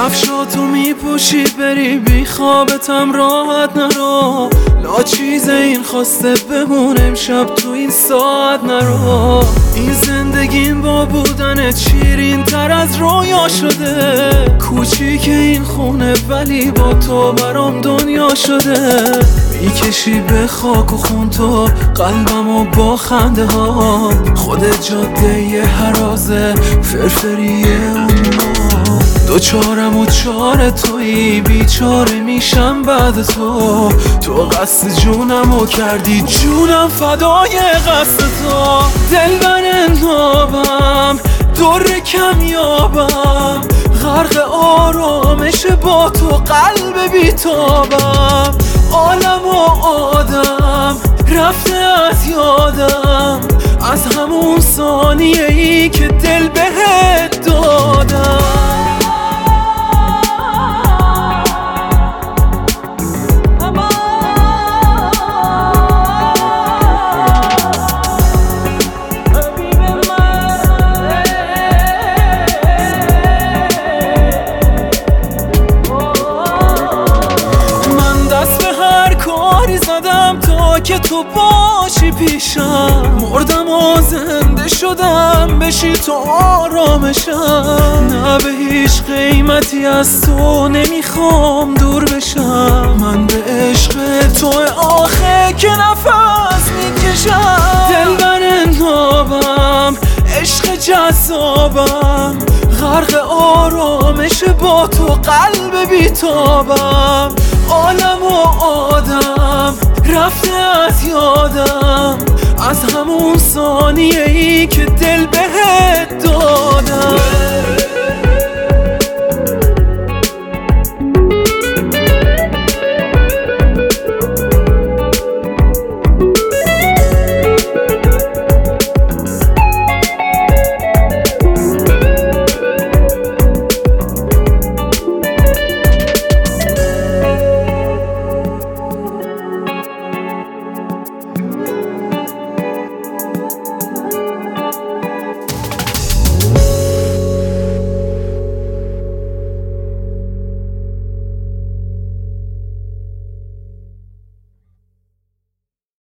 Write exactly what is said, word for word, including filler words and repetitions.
کفشاتو میپوشی بری بی خوابتم راحت نرو، لا چیز این خواسته بمون امشب تو این ساعت نرو. این زندگیم با بودنت شیرین تر از رویا شده، کوچیک این خونه ولی با تو برام دنیا شده. میکشی به خاک و خون تو قلبمو با خنده ها، خودت جاده یه هرازه فرفریه اون دوچارم و چار تویی، بیچاره میشم بعد تو. تو قصد جونمو کردی جونم فدای قصد تو. دلبر نابم در کمیابم، غرق آرامش با تو قلب بیتابم. عالم و آدم رفته از یادم، از همون ثانیه ای که دل بهت دادم. زدم تا که تو باشی پیشم، مردم و زنده شدم بشی تو آرامشم. نه به هیچ قیمتی از تو نمیخوام دور بشم، من به عشق تو آخه که نفس میکشم. دلبر نابم عشق جذابم، غرق آرامش با تو قلب بیتابم. عالم و آدم رفته از یادم، از همون ثانیه ای که دل بهت دادم.